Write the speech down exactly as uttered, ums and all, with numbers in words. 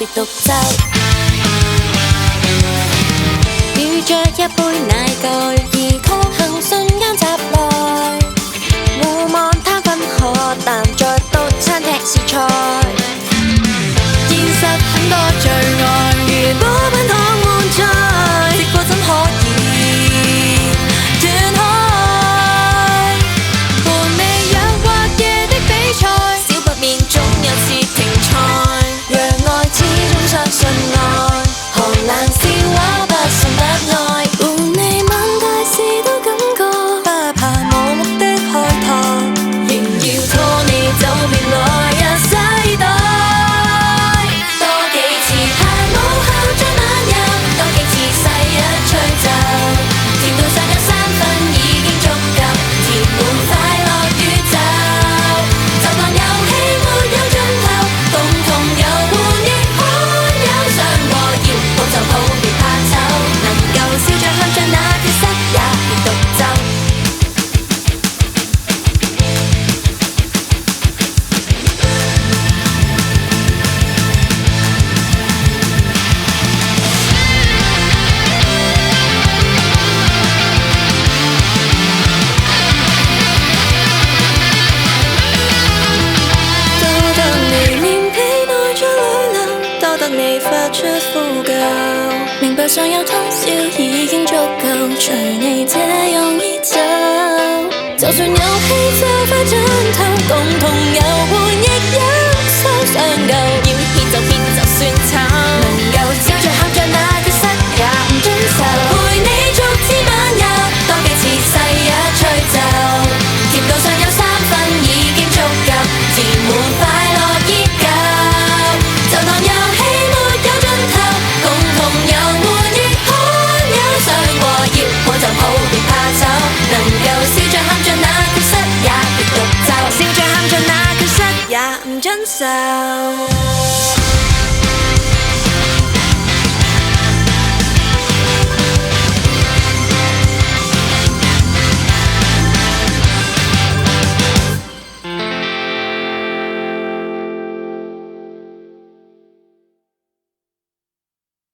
別獨奏。遇着一杯奶蓋，而確幸瞬間襲來，互望他分可淡再到餐廳試菜。現實很多最愛，如果品糖換菜，結果怎可以斷開？伴你日或夜的比賽，少不免總有時停賽，讓愛始終相信愛，寒冷笑話不信不愛，伴你晚大事都感覺，不怕無目的開拓，仍要拖你走遍來日世代。多幾次排舞後再漫遊，多幾次細一吹奏，甜到上有三分已經足夠，填滿快樂宇宙。就當遊戲沒有盡頭，共同遊玩亦罕有，想和搖抱就抱別怕醜，能夠笑着向着那缺失也別獨奏。多得你面皮內在淚流，多得你發出呼救，明白尚有通宵已經足夠，隨你這樣依走。就算遊戲就快盡頭，共同遊玩亦有收上夠，要騙就騙就算慘。